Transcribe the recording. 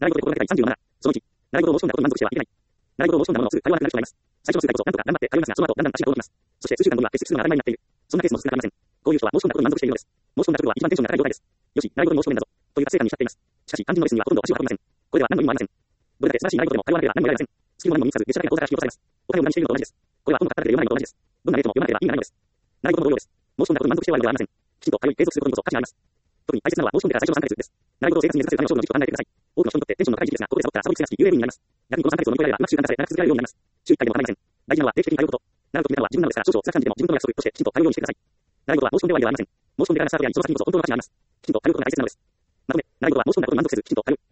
習い事で心がけたい37。その1、習い事を申し込んだことに満足してはいけない。習い事を申し込んだものをすぐ対応がなくなります。最初の数回こそなんとか頑張って対応しますが、その後だんだん足が遠のきます。そして数週間後には欠席するのが当たり前になっている。そんなケースも少なくありません。こういう人は申し込んだことに満足しているのです。申し込んだことは一番テンションが高い状態です。よし、習い事に申し込めんだぞ。という達成感に浸っています。しかし、肝心のレッスンにはほとんど足を運びません。これでは何の意味もありません。どれだけ素晴らしい習い事でも対応がなければ何も得られません。スキルも何も身につかず、弟子だけが遠ざかしをされます。お金を無駄にしているのと同じです。これは本の書かれている読まないのと同じです。どんな例でも読まなければ意味がないのです。習い事も同様です。申し込んだことに満足して終わるのではありません。きちんと通い継続することにこそ価値があります。特に大切なのは申し込んでから最初の3ヶ月です。習い事を生活に根付かせるための勝負の時期と考えてください。多くの人にとってテンションの高い時期ですが、ここでサボったらサボり癖がつき、UAV になります。逆にこの3ヶ月を乗り越えられればうまく習慣され、長く続けられるようになります。週1回でも構いません。大事なのは定期的に通うこと。習うと決めたのは自分なのですから、少々辛く感じても自分との約束としてきちんと通うようにしてください。習い事は申し込んで終わりではありません。申し込んでからのスタートやその先にこそ本当の価値があります。きちんと通うことが大切なのです。まとめ、習い事は申し込んだことに満足せず、きちんと通う。